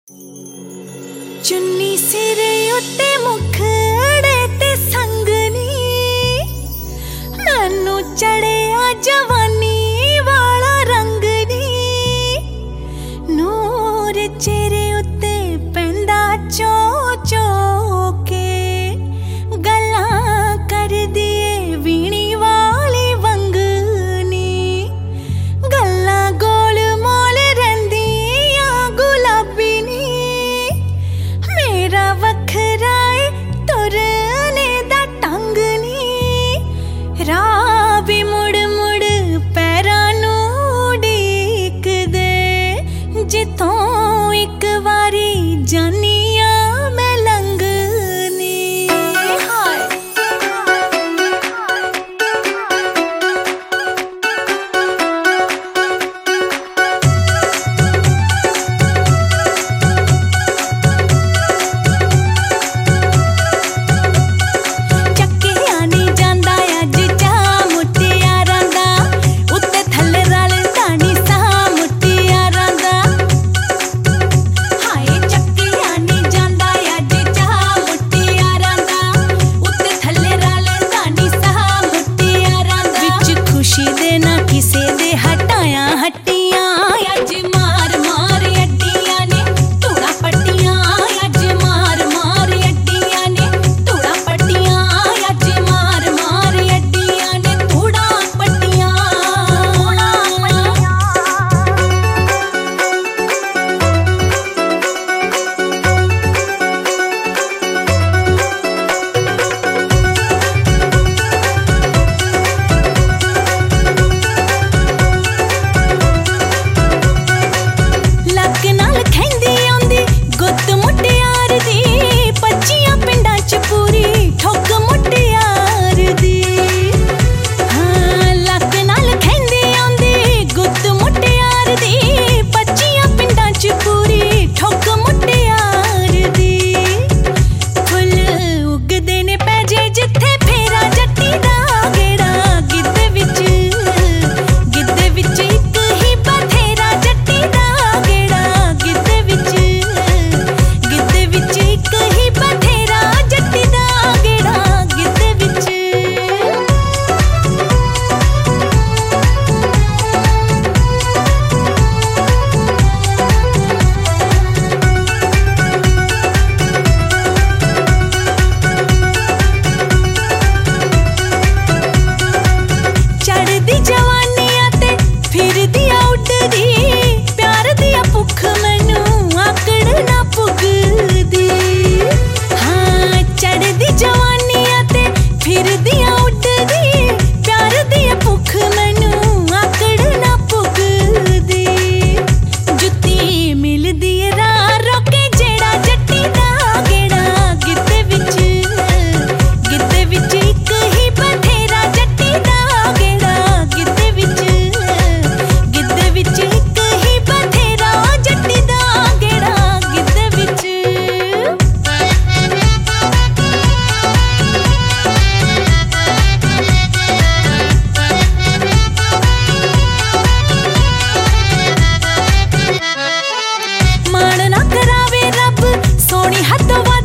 चुन्नी सिरे उत्ते मुखड़े ते संगनी मैनू चढ़िया जवानी वाला रंग नी नूर चेहरे उत्ते पैंदा चो चो के गल्लां कर दिए वीणी वाली वंगनी गल्लां गोल मोल रहिंदियां गुलाबी नी मेरा वखरा तुरने दा ढंग नी राह भी मुड़ मुड़ पैरां नूं उड़ीकदे जिथों एक वारी जानी आ मैं लंघनी हाय किसे दे हटाया हट्टियां अज मार मार अड्डियां ने तूड़ा पट्टियां अज मार मार अड्डियां ने तूड़ा पट्टियां अज मार मार अड्डियां ने तूड़ा पट्टियां सोनी हद